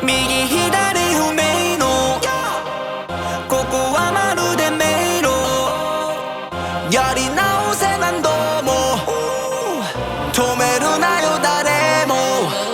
右左不明のここはまるで迷路やり直せ何度も止めるなよ誰も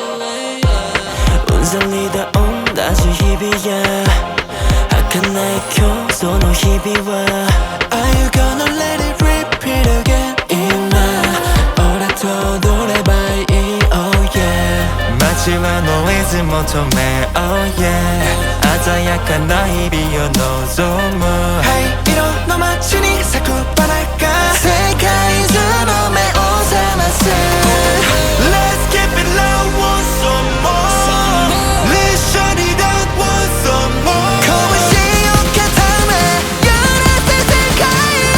うんざりだ同じ日々や儚い今日その日々は Are you gonna let it repeat again 今俺と踊ればいい Oh yeah 街はノイズ求め Oh yeah 鮮やかな日々を望む灰色の街に咲く花が世界中の目を覚ませ Let's keep it low want some more Let's shut it out want some more 拳を固め揺らせ世界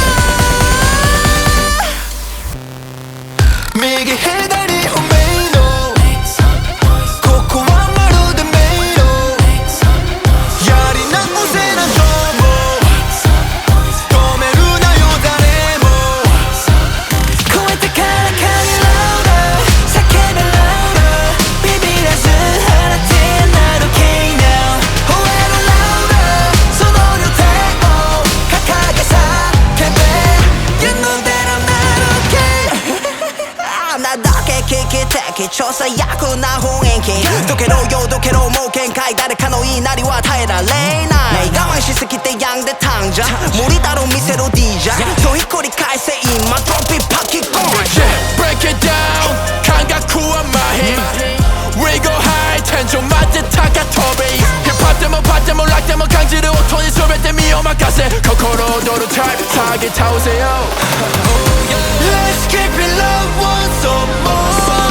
を右左不明のここはまるで迷路やり直せ何度も止めるなよ誰も超えてからかにラウダー叫べラウダービビらず放てなる K now 吠えるラウダーその両手を掲げ叫べ You know that I'm not okay あんなだけ危機的超最悪な雰囲気どけろよどけろもう限界誰かの言いなりは耐えられない我慢しすぎて病んでたんじゃ無理だろ見せろ DJ そうひっくり返せ今ドロップパッキーゴー Yeah, break it down感覚は麻痺 We go high 天井まで高飛び Hip hop でもパッでも楽でも感じる音に全て身を任せ心躍るタイプ下げ倒せよ Let's keep it low once some more